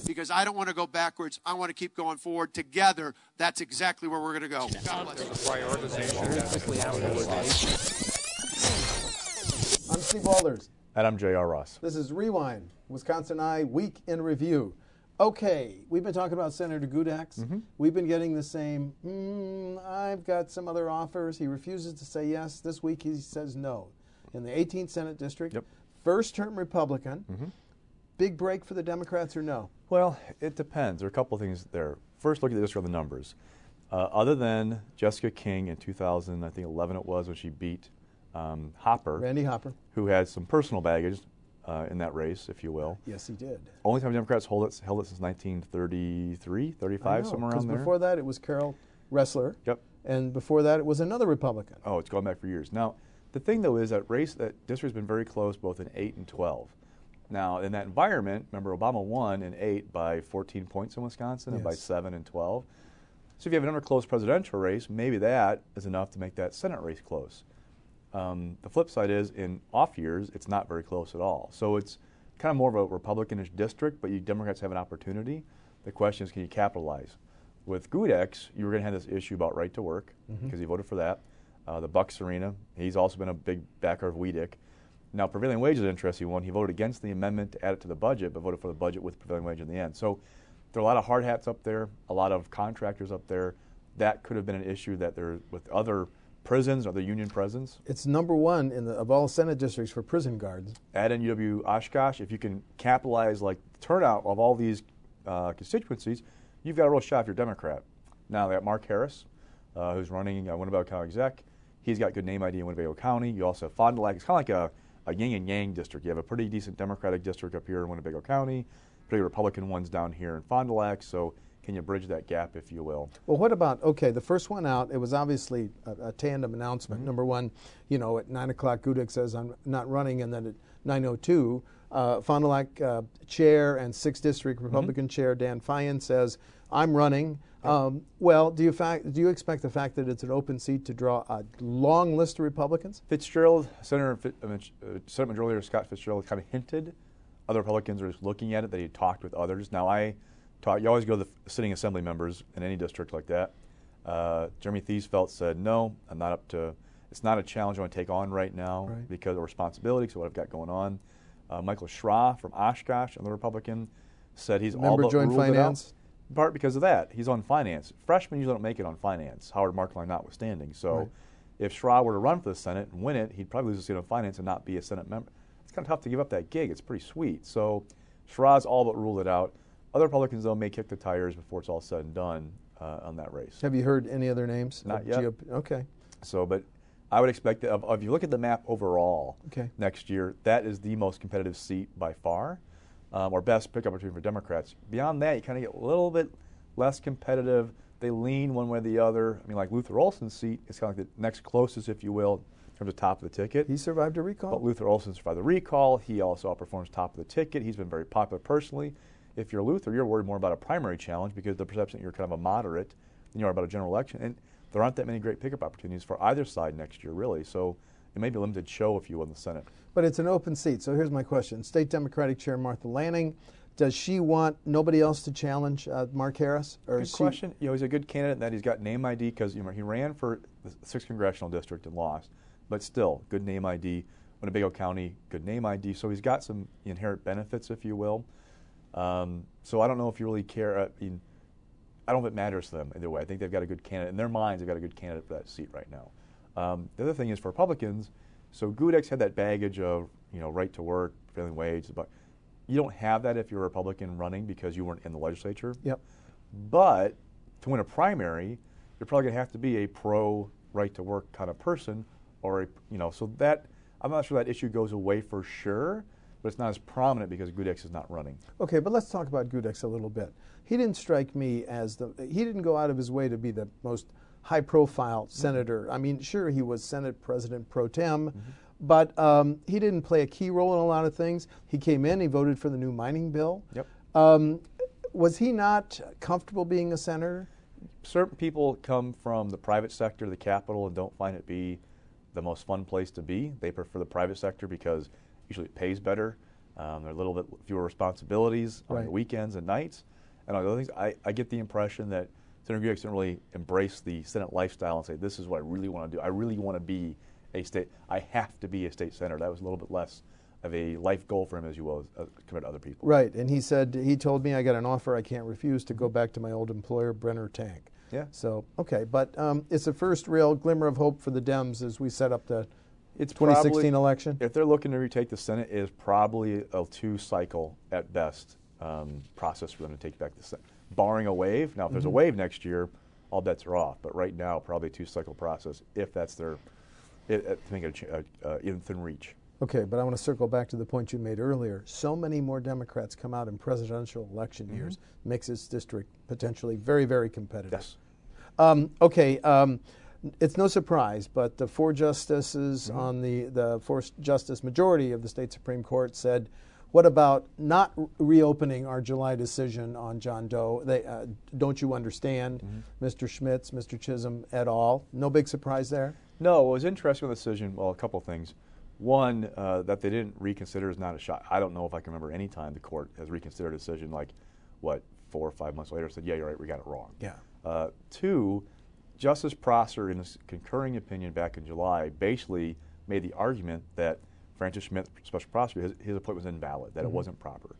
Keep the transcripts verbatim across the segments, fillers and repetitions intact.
because I don't want to go backwards. I want to keep going forward. Together, that's exactly where we're going to go. God bless. I'm Steve Walters. And I'm J R. Ross. This is Rewind, Wisconsin Eye Week in Review. Okay, we've been talking about Senator Gudex. Mm-hmm. We've been getting the same, mm, I've got some other offers. He refuses to say yes. This week he says no. In the eighteenth Senate District, yep. First-term Republican. Mm-hmm. Big break for the Democrats or no? Well, it depends. There are a couple of things there. First, look at the district on the numbers. Uh, other than Jessica King in two thousand, I think eleven it was, when she beat um, Hopper. Randy Hopper. Who had some personal baggage uh, in that race, if you will. Yes, he did. Only time Democrats hold it, held it since nineteen thirty-three, thirty-five, know, somewhere around there. Before that, it was Carol Ressler. Yep. And before that, it was another Republican. Oh, it's gone back for years. Now, the thing, though, is that race, that district's been very close both in eight and twelve. Now, in that environment, remember, Obama won in eight by fourteen points in Wisconsin, yes, and by seven in twelve. So if you have another close presidential race, maybe that is enough to make that Senate race close. Um, the flip side is, in off years, it's not very close at all. So it's kind of more of a Republicanish district, but you Democrats have an opportunity. The question is, can you capitalize? With Gudex, you were going to have this issue about right to work, because mm-hmm. he voted for that. Uh, the Bucks Arena, he's also been a big backer of Weedick. Now, prevailing wage is an interesting one. He voted against the amendment to add it to the budget, but voted for the budget with prevailing wage in the end. So there are a lot of hard hats up there, a lot of contractors up there. That could have been an issue that there with other prisons, other union prisons. It's number one in the, of all Senate districts for prison guards. Add in U W Oshkosh. If you can capitalize like the turnout of all these uh, constituencies, you've got a real shot if you're a Democrat. Now, they got Mark Harris, uh, who's running uh, Winnebago County Exec. He's got good name I D in Winnebago County. You also have Fond du Lac. It's kind of like a a yin and yang district. You have a pretty decent Democratic district up here in Winnebago County, pretty Republican ones down here in Fond du Lac. So can you bridge that gap, if you will? Well, what about, okay, the first one out, it was obviously a, a tandem announcement. Mm-hmm. Number one, you know, at nine o'clock, Gudex says, I'm not running, and then at nine oh two, uh, Fond du Lac uh, chair and sixth District Republican mm-hmm. chair Dan Fein says, I'm running. Um, well, do you fact, do you expect the fact that it's an open seat to draw a long list of Republicans? Fitzgerald, Senator uh, Senate Majority Leader Scott Fitzgerald kind of hinted other Republicans are looking at it, that he talked with others. Now, I talk, you always go to the sitting assembly members in any district like that. Uh, Jeremy Thiesfeld said, no, I'm not up to, it's not a challenge I want to take on right now right. because of responsibility, so what I've got going on. Uh, Michael Schra from Oshkosh, another Republican, said he's Member all but joint ruled finance? it out. In part because of that. He's on finance. Freshmen usually don't make it on finance, Howard Markline notwithstanding. So right. if Schra were to run for the Senate and win it, he'd probably lose a seat on finance and not be a Senate member. It's kind of tough to give up that gig. It's pretty sweet. So Schra's all but ruled it out. Other Republicans, though, may kick the tires before it's all said and done uh, on that race. Have you heard any other names? Not yet. G O P? Okay. So, but I would expect that if you look at the map overall okay. next year, that is the most competitive seat by far, um, or best pick opportunity for Democrats. Beyond that, you kind of get a little bit less competitive. They lean one way or the other. I mean, like Luther Olson's seat is kind of like the next closest, if you will, in terms of top of the ticket. He survived a recall. But Luther Olson survived the recall. He also outperforms top of the ticket. He's been very popular personally. If you're Luther, you're worried more about a primary challenge because the perception that you're kind of a moderate than you are about a general election. And there aren't that many great pickup opportunities for either side next year, really. So it may be a limited show, if you will, in the Senate. But it's an open seat. So here's my question. State Democratic Chair Martha Lanning, does she want nobody else to challenge uh, Mark Harris? Or good question. You know, he's a good candidate in that he's got name I D because you know, he ran for the sixth Congressional District and lost. But still, good name I D. Winnebago County, good name I D. So he's got some inherent benefits, if you will. Um, so I don't know if you really care. I mean, I don't know if it matters to them either way. I think they've got a good candidate. In their minds, they've got a good candidate for that seat right now. Um, the other thing is for Republicans, so Gudex had that baggage of, you know, right to work, prevailing wage, but you don't have that if you're a Republican running because you weren't in the legislature. Yep. But to win a primary, you're probably going to have to be a pro right to work kind of person, or a, you know, so that I'm not sure that issue goes away for sure, but it's not as prominent because Gudex is not running. Okay, but let's talk about Gudex a little bit. He didn't strike me as the, he didn't go out of his way to be the most high-profile senator. Mm-hmm. I mean, sure, he was Senate President pro tem, mm-hmm. but um, he didn't play a key role in a lot of things. He came in, he voted for the new mining bill. Yep. Um, was he not comfortable being a senator? Certain people come from the private sector, the Capitol, and don't find it be the most fun place to be. They prefer the private sector because usually it pays better. Um, there are a little bit fewer responsibilities on Right. the weekends and nights, and all the other things. I, I get the impression that Senator Greggs didn't really embrace the Senate lifestyle and say, this is what I really want to do. I really want to be a state, I have to be a state senator. That was a little bit less of a life goal for him, as you will, as, uh, compared to other people. Right, and he said, he told me I got an offer I can't refuse to go back to my old employer, Brenner Tank. Yeah. So, okay, but um, it's the first real glimmer of hope for the Dems as we set up the It's twenty sixteen probably, election. If they're looking to retake the Senate, it is probably a two-cycle, at best, um, process for them to take back the Senate. Barring a wave. Now, if there's Mm-hmm. a wave next year, all bets are off. But right now, probably a two-cycle process, if that's their, it, it, to make it a, a, a within reach. Okay, but I want to circle back to the point you made earlier. So many more Democrats come out in presidential election Mm-hmm. years, makes this district potentially very, very competitive. Yes. Um, okay, um, it's no surprise, but the four justices Mm-hmm. on the, the four justice majority of the state Supreme Court said, what about not re- reopening our July decision on John Doe? They, uh, don't you understand, Mm-hmm. Mister Schmitz, Mister Chisholm et al.? No big surprise there? No, it was interesting with the decision. Well, a couple of things. One, uh, that they didn't reconsider is not a shock. I don't know if I can remember any time the court has reconsidered a decision like, what, four or five months later said, yeah, you're right, we got it wrong. Yeah. Uh, two, Justice Prosser, in his concurring opinion back in July, basically made the argument that Francis Schmidt, special prosecutor, his, his appointment was invalid, that Mm-hmm. it wasn't proper.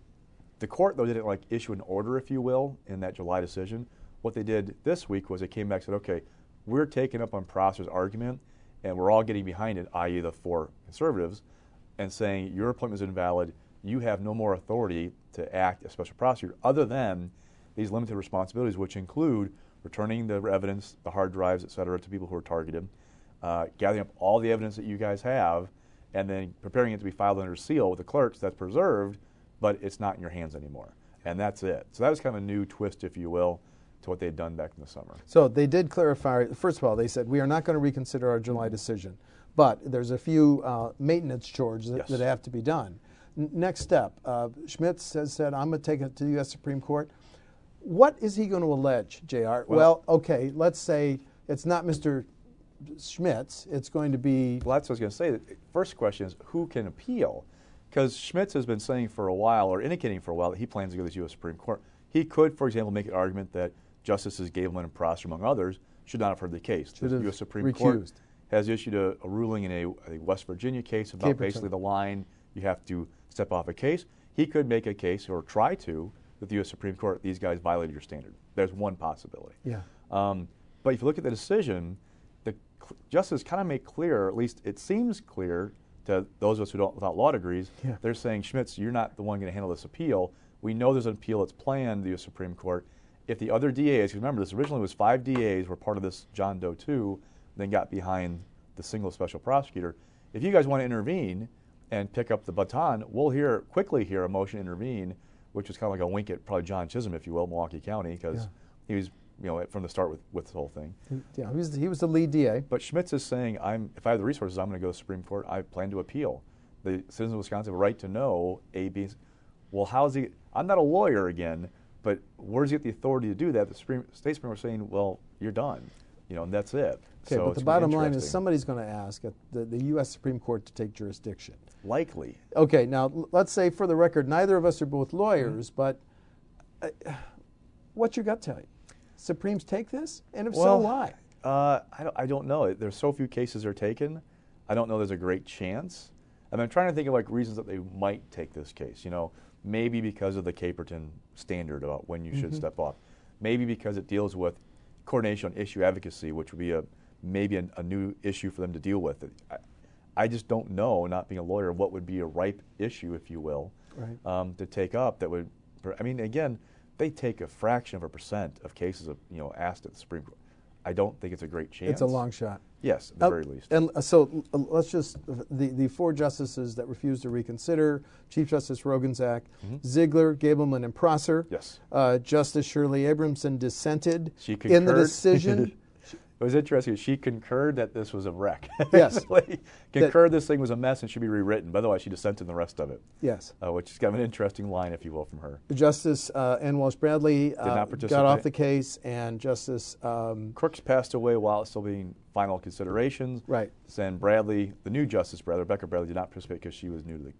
The court, though, didn't like issue an order, if you will, in that July decision. What they did this week was they came back and said, okay, we're taking up on Prosser's argument, and we're all getting behind it, that is the four conservatives, and saying your appointment is invalid. You have no more authority to act as special prosecutor other than these limited responsibilities, which include returning the evidence, the hard drives, et cetera, to people who are targeted, uh, gathering up all the evidence that you guys have, and then preparing it to be filed under seal with the clerks. That's preserved, but it's not in your hands anymore. And that's it. So that was kind of a new twist, if you will, to what they had done back in the summer. So they did clarify, first of all, they said, we are not going to reconsider our July decision, but there's a few uh, maintenance chores that, Yes. that have to be done. N- next step, uh, Schmitz has said, I'm going to take it to the U S Supreme Court. What is he going to allege, J R? Well, Well- okay, let's say it's not Mister Schmitz, it's going to be... Well, that's what I was going to say. The first question is, who can appeal? Because Schmitz has been saying for a while, or indicating for a while, that he plans to go to the U S Supreme Court. He could, for example, make an argument that Justices Gableman and Prosser, among others, should not have heard the case. Should the have U S Supreme recused. Court has issued a, a ruling in a, a West Virginia case about Caperton. basically the line you have to step off a case. He could make a case, or try to, with the U S Supreme Court, these guys violated your standard. There's one possibility. Yeah. Um, but if you look at the decision, the cl- justices kind of make clear, at least it seems clear to those of us who don't without law degrees, Yeah. they're saying, Schmitz, you're not the one going to handle this appeal. We know there's an appeal that's planned to the U S Supreme Court. If the other D As, 'cause remember this originally was five D As were part of this John Doe two, then got behind the single special prosecutor. If you guys want to intervene and pick up the baton, we'll hear quickly hear a motion to intervene, which was kind of like a wink at probably John Chisholm, if you will, Milwaukee County, because Yeah. he was, you know, from the start with, with this whole thing. Yeah, he was, he was the lead D A. But Schmitz is saying, I'm, if I have the resources, I'm going to go to the Supreme Court. I plan to appeal. The citizens of Wisconsin have a right to know A, B. Well, how's he? I'm not a lawyer again, but where does he get the authority to do that? The Supreme, State Supreme Court is saying, well, you're done, you know, and that's it. Okay, so but it's the gonna be bottom line is interesting. somebody's going to ask at the, the U S Supreme Court to take jurisdiction. Likely. Okay, now l- let's say for the record, neither of us are both lawyers, but uh, what's your gut tell you? Supremes take this? And if so, Well, why? Uh, I, don't, I don't know. There's so few cases are taken. I don't know there's a great chance. I mean, I'm trying to think of like reasons that they might take this case. You know, maybe because of the Caperton standard about when you should Mm-hmm. step off. Maybe because it deals with coordination on issue advocacy, which would be a maybe a, a new issue for them to deal with. I, I just don't know, not being a lawyer, what would be a ripe issue, if you will, Right. um, to take up that would. I mean, again, they take a fraction of a percent of cases of you know asked at the Supreme Court. I don't think it's a great chance. It's a long shot. Yes, at the Uh, very least. And uh, so uh, let's just, the, the four justices that refused to reconsider, Chief Justice Rogenzak, Ziegler, Gableman, and Prosser. Mm-hmm. Yes. Uh, Justice Shirley Abramson dissented She in the concurred. decision. It was interesting. She concurred that this was a wreck. Yes. Basically, concurred this thing was a mess and should be rewritten. But otherwise, she dissented in the rest of it, Yes. uh, which is kind of an interesting line, if you will, from her. Justice uh, Ann Walsh Bradley uh, not got participate. off the case, and Justice um, Crooks passed away while it's still being final considerations. Right. Then Bradley, the new Justice Bradley, Rebecca Bradley, did not participate because she was new to the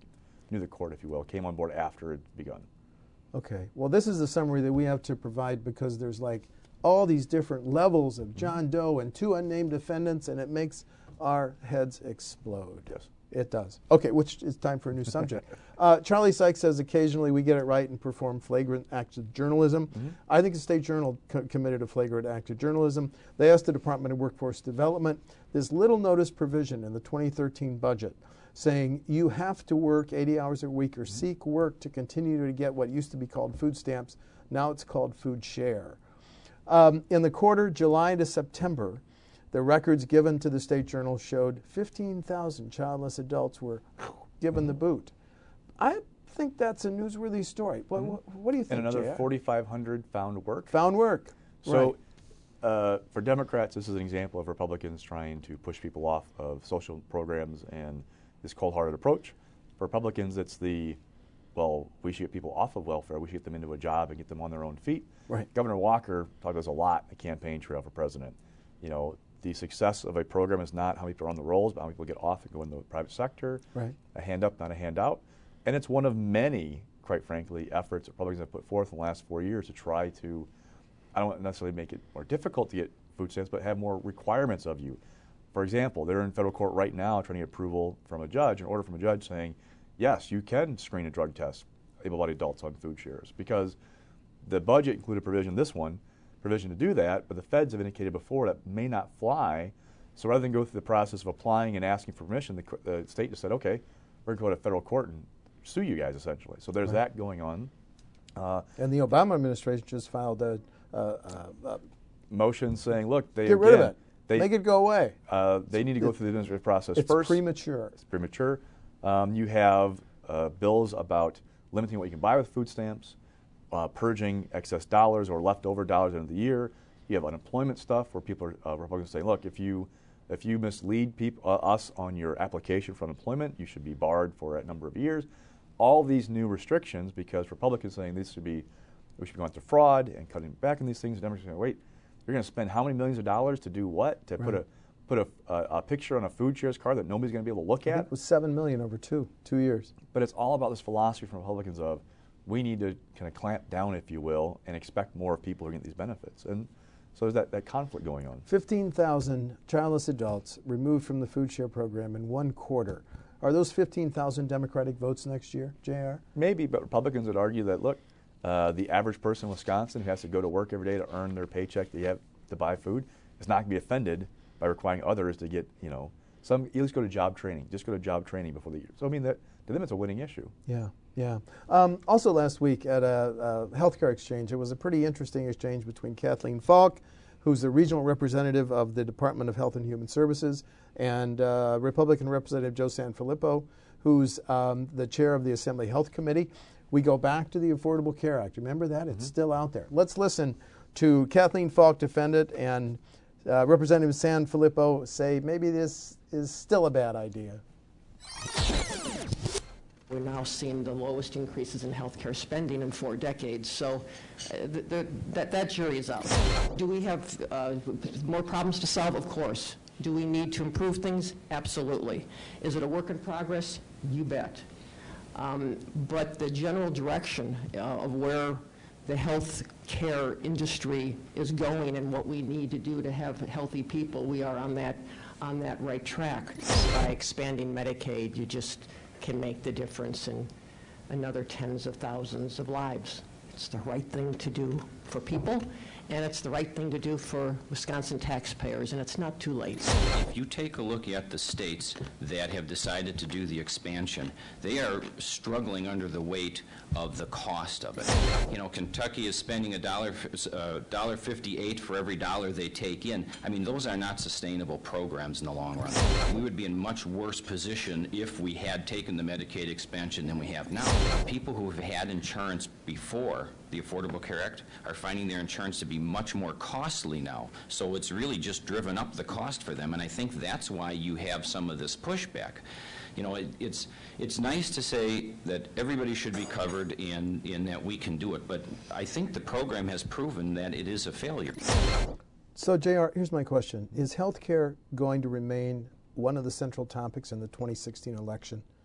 new to the court, if you will, came on board after it had begun. Okay. Well, this is the summary that we have to provide because there's like all these different levels of John Doe and two unnamed defendants, and it makes our heads explode. Yes. It does. Okay, which is time for a new subject. uh, Charlie Sykes says occasionally we get it right and perform flagrant acts of journalism. Mm-hmm. I think the State Journal co committed a flagrant act of journalism. They asked the Department of Workforce Development this little notice provision in the twenty thirteen budget saying you have to work eighty hours a week or mm-hmm. seek work to continue to get what used to be called food stamps. Now it's called food share. Um, in the quarter, July to September, the records given to the State Journal showed fifteen thousand childless adults were given the boot. I think that's a newsworthy story. What, mm-hmm. what, what do you think, And another J R? forty-five hundred found work. Found work. So right. uh, for Democrats, this is an example of Republicans trying to push people off of social programs and this cold-hearted approach. For Republicans, it's the, well, we should get people off of welfare. We should get them into a job and get them on their own feet. Right. Governor Walker talked about this a lot in the campaign trail for president. You know, the success of a program is not how many people are on the rolls, but how many people get off and go in the private sector. Right. A hand up, not a handout. And it's one of many, quite frankly, efforts that Republicans have put forth in the last four years to try to, I don't necessarily make it more difficult to get food stamps, but have more requirements of you. For example, they're in federal court right now trying to get approval from a judge, an order from a judge saying, yes, you can screen a drug test able-bodied adults on food shares, because the budget included provision, this one, provision to do that, but the feds have indicated before that may not fly. So rather than go through the process of applying and asking for permission, the, the state just said, okay, we're going to go to federal court and sue you guys, essentially. So there's right. that going on. Uh, and the Obama administration just filed a, uh, uh, uh, motion saying, look, they get rid again, of it. They, Make it go away. Uh, they need to go through the administrative process it's first. It's premature. It's premature. Um, you have uh, bills about limiting what you can buy with food stamps, uh, purging excess dollars or leftover dollars at the end of the year. You have unemployment stuff where people are, uh, Republicans say, look, if you if you mislead people, uh, us on your application for unemployment, you should be barred for a number of years. All these new restrictions, because Republicans saying these should be, we should be going to fraud and cutting back on these things. And Democrats are saying, wait, you're going to spend how many millions of dollars to do what? To right. put a put a, a, a picture on a food shares card that nobody's going to be able to look I at? think it was seven million over two two years. But it's all about this philosophy from Republicans of we need to kind of clamp down, if you will, and expect more of people who get these benefits. And so there's that, that conflict going on. fifteen thousand childless adults removed from the food share program in one quarter. Are those fifteen thousand Democratic votes next year, J R? Maybe, but Republicans would argue that, look, uh, the average person in Wisconsin who has to go to work every day to earn their paycheck they have to buy food is not going to be offended by requiring others to get, you know, some, at least go to job training. Just go to job training before the year. So, I mean, that, to them it's a winning issue. Yeah, yeah. Um, also last week at a, a healthcare exchange, it was a pretty interesting exchange between Kathleen Falk, who's the regional representative of the Department of Health and Human Services, and uh, Republican Representative Joe Sanfilippo, who's um, the chair of the Assembly Health Committee. We go back to the Affordable Care Act. Remember that? It's mm-hmm. still out there. Let's listen to Kathleen Falk defend it and uh, Representative Sanfilippo say maybe this is still a bad idea. We're now seeing the lowest increases in healthcare spending in four decades, so uh, the, the, that, that jury is out. Do we have uh, more problems to solve? Of course. Do we need to improve things? Absolutely. Is it a work in progress? You bet. Um, but the general direction uh, of where the health care industry is going and what we need to do to have healthy people, we are on that, on that right track. By expanding Medicaid, you just can make the difference in another tens of thousands of lives. It's the right thing to do for people, and it's the right thing to do for Wisconsin taxpayers, and it's not too late. If you take a look at the states that have decided to do the expansion, they are struggling under the weight of the cost of it. You know, Kentucky is spending a dollar, uh, dollar fifty-eight for every dollar they take in. I mean, those are not sustainable programs in the long run. We would be in much worse position if we had taken the Medicaid expansion than we have now. People who have had insurance before the Affordable Care Act are finding their insurance to be much more costly now. So it's really just driven up the cost for them, and I think that's why you have some of this pushback. You know, it, it's it's nice to say that everybody should be covered and, and that we can do it, but I think the program has proven that it is a failure. So, J R, here's my question. Is health care going to remain one of the central topics in the twenty sixteen election?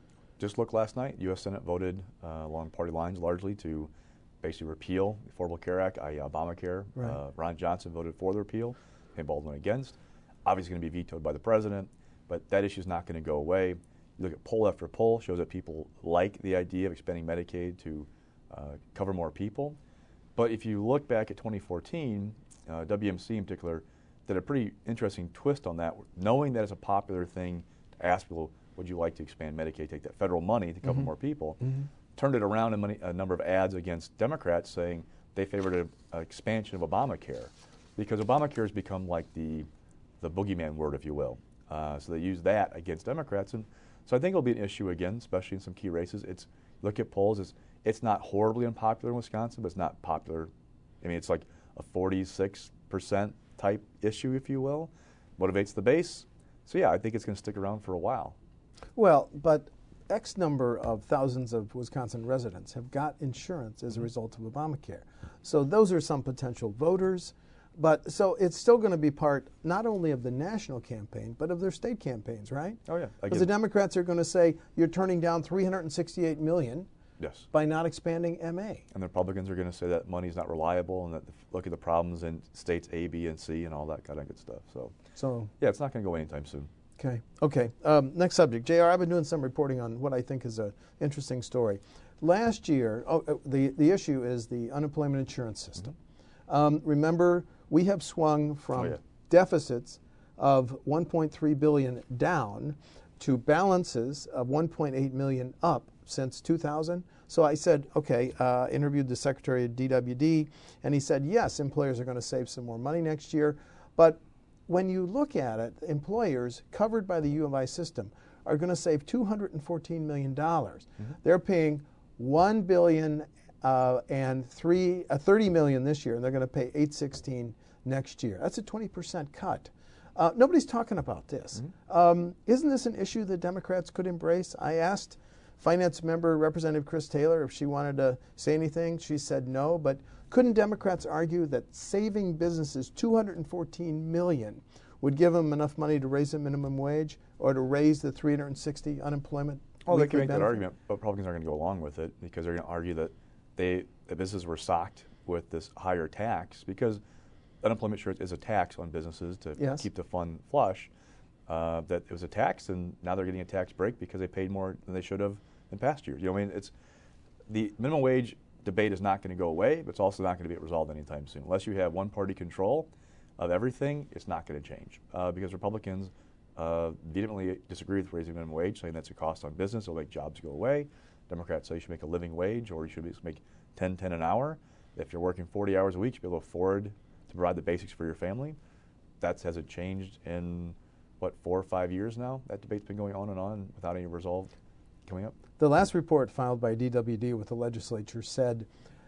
just look last night, U S Senate voted uh, along party lines largely to basically repeal the Affordable Care Act, that is. Obamacare. Right. Uh, Ron Johnson voted for the repeal, Ken Baldwin against. Obviously going to be vetoed by the president, but that issue is not going to go away. You look at poll after poll, shows that people like the idea of expanding Medicaid to uh, cover more people. But if you look back at twenty fourteen, uh, W M C in particular did a pretty interesting twist on that, knowing that it's a popular thing to ask people, would you like to expand Medicaid, take that federal money to cover Mm-hmm. more people, Mm-hmm. turned it around in many, a number of ads against Democrats saying they favored an expansion of Obamacare, because Obamacare has become like the, the boogeyman word, if you will. Uh, so they use that against Democrats. And so I think it'll be an issue again, especially in some key races. It's, look at polls, it's, it's not horribly unpopular in Wisconsin, but it's not popular. I mean, it's like a forty-six percent type issue, if you will. Motivates the base. So yeah, I think it's going to stick around for a while. Well, but X number of thousands of Wisconsin residents have got insurance as a result of Obamacare. So those are some potential voters. But so it's still going to be part not only of the national campaign, but of their state campaigns, right? Oh yeah. Because the Democrats are going to say you're turning down three hundred sixty-eight million dollars yes. by not expanding M A. And the Republicans are going to say that money's not reliable and that the, look at the problems in states A, B, and C and all that kind of good stuff. So, So yeah, it's not going to go anytime soon. Okay. Okay. Um, next subject, J R. I've been doing some reporting on what I think is an interesting story. Last year, oh, uh, the the issue is the unemployment insurance system. Mm-hmm. um, remember, we have swung from Oh, yeah. deficits of one point three billion dollars down to balances of one point eight million dollars up since two thousand. So I said, okay, uh, interviewed the Secretary of D W D, and he said, yes, employers are going to save some more money next year, but when you look at it, employers covered by the U of I system are going to save two hundred fourteen million dollars. Mm-hmm. They're paying one billion dollars uh, and three, uh, thirty million dollars this year, and they're going to pay eight hundred sixteen million dollars next year. That's a twenty percent cut. Uh, nobody's talking about this. Mm-hmm. um, isn't this an issue that Democrats could embrace? I asked Finance member Representative Chris Taylor if she wanted to say anything. She said no, but couldn't Democrats argue that saving businesses two hundred fourteen million dollars would give them enough money to raise the minimum wage or to raise the three hundred sixty unemployment? Oh, they can make benefit? that argument, but Republicans aren't going to go along with it because they're going to argue that they the businesses were socked with this higher tax because unemployment insurance is a tax on businesses to Yes. keep the fund flush. Uh, that it was a tax, and now they're getting a tax break because they paid more than they should have in past years. You know, I mean, it's the minimum wage debate is not going to go away, but it's also not going to be resolved anytime soon. Unless you have one-party control of everything, it's not going to change uh, because Republicans uh, vehemently disagree with raising minimum wage, saying that's a cost on business, it'll make jobs go away. Democrats say you should make a living wage, or you should make ten ten an hour. If you're working forty hours a week, you should be able to afford to provide the basics for your family. That hasn't changed in, what, four or five years now? That debate's been going on and on without any resolve coming up. The last report filed by D W D with the legislature said,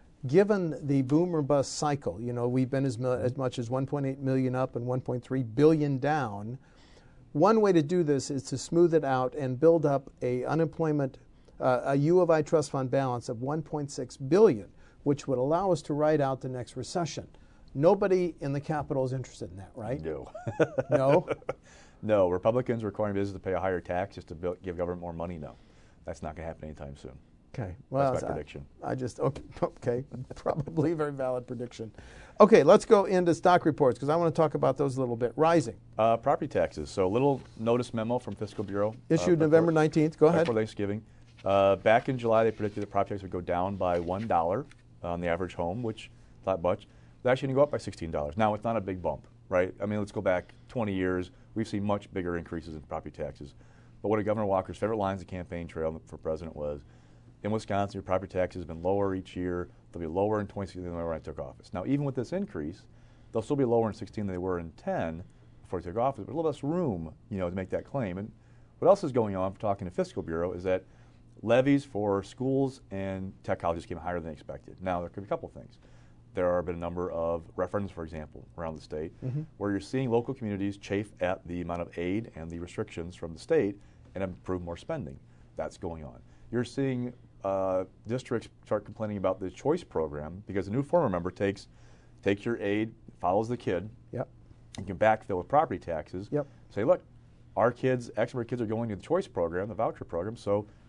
given the boom or bust cycle, you know, we've been as, as much as one point eight million up and one point three billion down. One way to do this is to smooth it out and build up a unemployment, uh, a U of I trust fund balance of one point six billion, which would allow us to ride out the next recession. Nobody in the Capitol is interested in that, right? No. No? No. Republicans requiring business to pay a higher tax just to build, give government more money? No. That's not going to happen anytime soon. Okay. Well, that's my I, prediction. I just, okay, okay. Probably a very valid prediction. Okay, let's go into stock reports because I want to talk about those a little bit. Rising. Uh, property taxes. So a little notice memo from Fiscal Bureau. Issued uh, November nineteenth. Go ahead. Before Thanksgiving. Uh, back in July, they predicted that property taxes would go down by one dollar on the average home, which is not much. They're actually going to go up by sixteen dollars. Now, it's not a big bump, right? I mean, let's go back twenty years. We've seen much bigger increases in property taxes. But one of Governor Walker's favorite lines of the campaign trail for president was, in Wisconsin, your property taxes have been lower each year. They'll be lower in twenty sixteen than they were when I took office. Now, even with this increase, they'll still be lower in sixteen than they were in ten before I took office, but a little less room, you know, to make that claim. And what else is going on, talking to Fiscal Bureau, is that levies for schools and tech colleges came higher than expected. Now, there could be a couple things. There have been a number of referendums, for example, around the state, mm-hmm. where you're seeing local communities chafe at the amount of aid and the restrictions from the state and approve more spending. That's going on. You're seeing uh, districts start complaining about the choice program because the new form, remember, takes takes your aid, follows the kid, yep. and can backfill with property taxes. Yep. Say, look, our kids, X number of kids are going to the choice program, the voucher program, so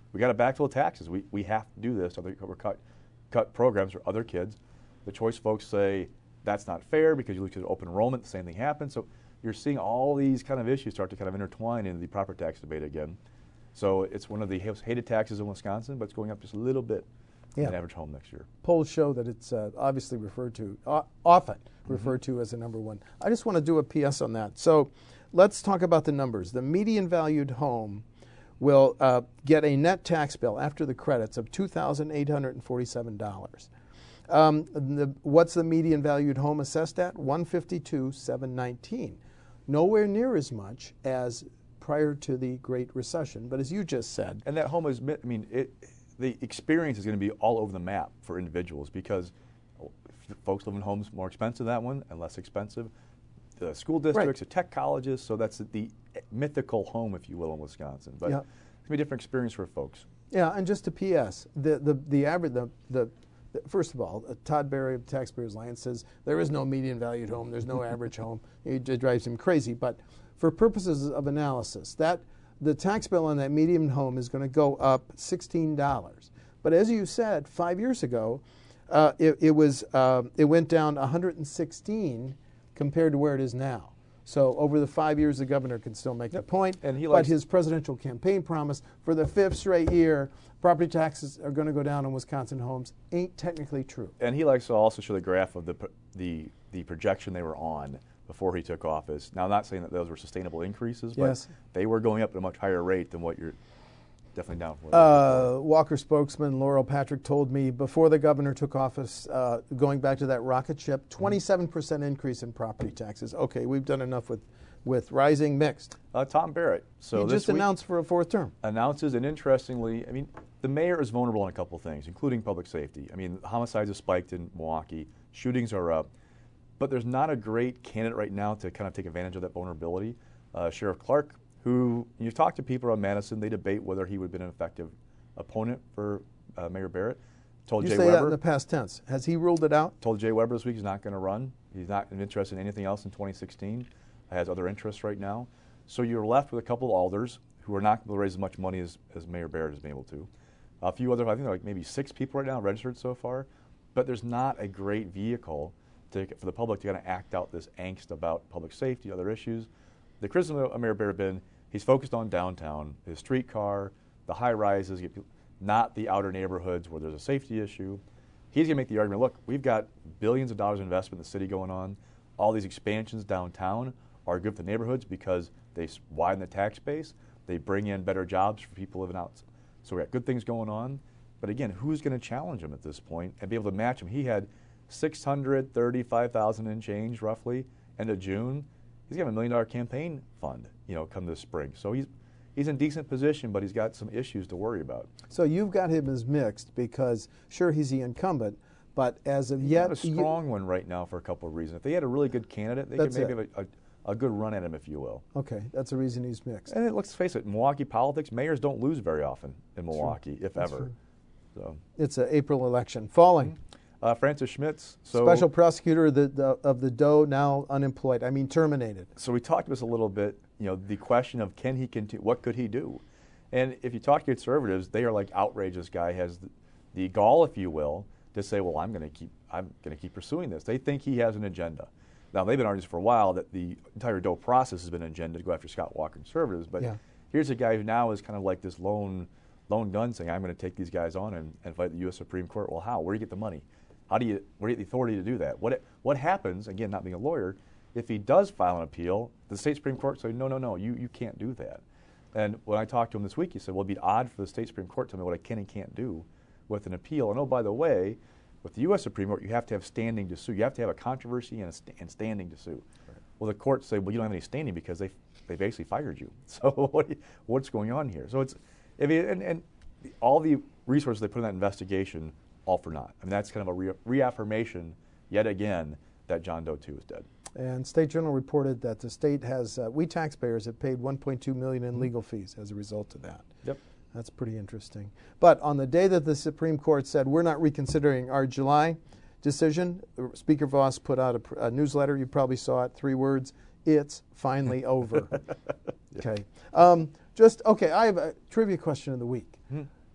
we got to backfill taxes. We, we have to do this. Other we're cut, cut programs for other kids. The choice folks say that's not fair because you look at open enrollment, the same thing happens. So you're seeing all these kind of issues start to kind of intertwine into the property tax debate again. So it's one of the hated taxes in Wisconsin, but it's going up just a little bit in Yeah. an average home next year. Polls show that it's uh, obviously referred to, uh, often mm-hmm. referred to as a number one. I just want to do a P S on that. So let's talk about the numbers. The median valued home will uh, get a net tax bill after the credits of two thousand eight hundred forty-seven dollars. Um, the, what's the median valued home assessed at? one hundred fifty-two thousand seven hundred nineteen dollars. Nowhere near as much as prior to the Great Recession, but as you just said. And that home is, I mean, it, the experience is going to be all over the map for individuals because folks live in homes more expensive than that one and less expensive. The school districts, right. the tech colleges, so that's the mythical home, if you will, in Wisconsin. But yeah. it's going to be a different experience for folks. Yeah, and just a P S, the, the, the average, the, the, the, first of all, uh, Todd Berry of Taxpayers Alliance says there is no median valued home, there's no average home. It, it drives him crazy. But for purposes of analysis, that the tax bill on that median home is going to go up sixteen dollars. But as you said, five years ago, uh, it, it was uh, it went down one hundred sixteen compared to where it is now. So over the five years, the governor can still make the point. And he but likes his presidential campaign promise for the fifth straight year, property taxes are going to go down on Wisconsin homes, ain't technically true. And he likes to also show the graph of the the the projection they were on before he took office. Now, I'm not saying that those were sustainable increases, but yes. they were going up at a much higher rate than what you're definitely down for. Uh, Walker spokesman Laurel Patrick told me before the governor took office, uh, going back to that rocket ship, twenty-seven percent increase in property taxes. Okay, we've done enough with, with rising mixed. Uh, Tom Barrett. So he this just announced for a fourth term. Announces, and interestingly, I mean, the mayor is vulnerable in a couple of things, including public safety. I mean, homicides have spiked in Milwaukee, shootings are up, but there's not a great candidate right now to kind of take advantage of that vulnerability. Uh, Sheriff Clark, who you talk to people around Madison, they debate whether he would have been an effective opponent for uh, Mayor Barrett. Told You Jay say Weber, that in the past tense. Has he ruled it out? Told Jay Weber this week he's not going to run. He's not interested in anything else in twenty sixteen. Has other interests right now. So you're left with a couple of alders who are not going to raise as much money as, as Mayor Barrett has been able to. A few other, I think like maybe six people right now registered so far, but there's not a great vehicle to, for the public to kind of act out this angst about public safety, other issues. The criticism of Mayor Barrett has been he's focused on downtown, his streetcar, the high rises, not the outer neighborhoods where there's a safety issue. He's going to make the argument, look, we've got billions of dollars of investment in the city going on. All these expansions downtown are good for the neighborhoods because they widen the tax base. They bring in better jobs for people living out. So we got good things going on. But again, who's going to challenge him at this point and be able to match him? He had six hundred thirty-five thousand in change roughly end of June. He's got a million dollar campaign fund, you know, come this spring. So he's he's in decent position, but he's got some issues to worry about. So you've got him as mixed because sure he's the incumbent, but as of he's yet, not a strong one right now for a couple of reasons. If they had a really good candidate, they could maybe it. have a, a, a good run at him, if you will. Okay, that's the reason he's mixed. And it, let's face it, Milwaukee politics, mayors don't lose very often in Milwaukee, true. if that's ever. True. So it's an April election. Falling. Mm-hmm. Uh, Francis Schmitz. So Special prosecutor of the, the, of the Doe, now unemployed. I mean, terminated. So we talked about this a little bit, you know, the question of can he continue, what could he do? And if you talk to conservatives, they are like, outraged this guy has the, the gall, if you will, to say, well, I'm going to keep I'm going to keep pursuing this. They think he has an agenda. Now, they've been arguing for a while that the entire Doe process has been an agenda to go after Scott Walker conservatives. But yeah. here's a guy who now is kind of like this lone lone gun saying, I'm going to take these guys on and, and fight the U S Supreme Court. Well, how? Where do you get the money? How do you, where do you get the authority to do that? What what happens, again, not being a lawyer, if he does file an appeal, the state Supreme Court says, no, no, no, you, you can't do that. And when I talked to him this week, he said, well, it'd be odd for the state Supreme Court to tell me what I can and can't do with an appeal. And oh, by the way, with the U S Supreme Court, you have to have standing to sue. You have to have a controversy and, a st and standing to sue. Right. Well, the courts say, well, you don't have any standing because they they basically fired you. So what, what's going on here? So it's, if you, and, and all the resources they put in that investigation, all for naught. I mean, that's kind of a re reaffirmation, yet again, that John Doe two is dead. And State Journal reported that the state has, uh, we taxpayers have paid one point two million dollars in legal fees as a result of that. Yep. That's pretty interesting. But on the day that the Supreme Court said, we're not reconsidering our July decision, Speaker Voss put out a, a newsletter. You probably saw it, three words, it's finally over. Yeah. Okay. Um, just, okay, I have a trivia question of the week. Hmm.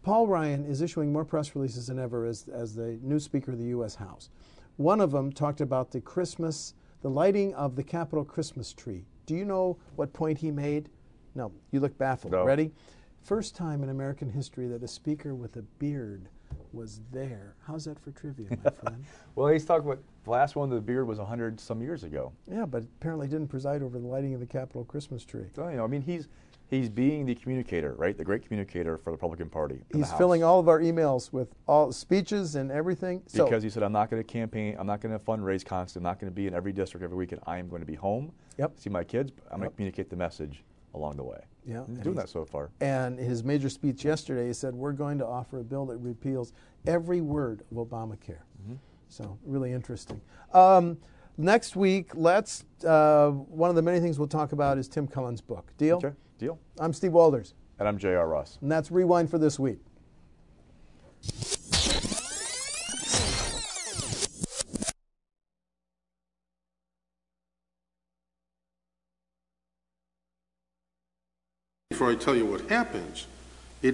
Paul Ryan is issuing more press releases than ever as, as the new Speaker of the U S House. One of them talked about the Christmas, the lighting of the Capitol Christmas tree. Do you know what point he made? No, you look baffled. No. Ready? First time in American history that a speaker with a beard was there. How's that for trivia, my friend? Well, he's talking about the last one, the beard was a hundred some years ago. Yeah, but apparently didn't preside over the lighting of the Capitol Christmas tree. So, you know, I mean, he's he's being the communicator, right? The great communicator for the Republican Party. in the He's filling House. all of our emails with all speeches and everything. So, Because he said, I'm not going to campaign, I'm not going to fundraise constantly, I'm not going to be in every district every weekend. I am going to be home, Yep. see my kids, I'm going Yep. to communicate the message along the way. Yeah, He's and doing he's- that so far. And his major speech yesterday, he said, we're going to offer a bill that repeals every word of Obamacare. Mm-hmm. So really interesting. Um, next week, let's, uh, one of the many things we'll talk about is Tim Cullen's book. Deal? Okay, deal. I'm Steve Walders, And I'm J R. Ross. and that's Rewind for this week. Before I tell you what happens,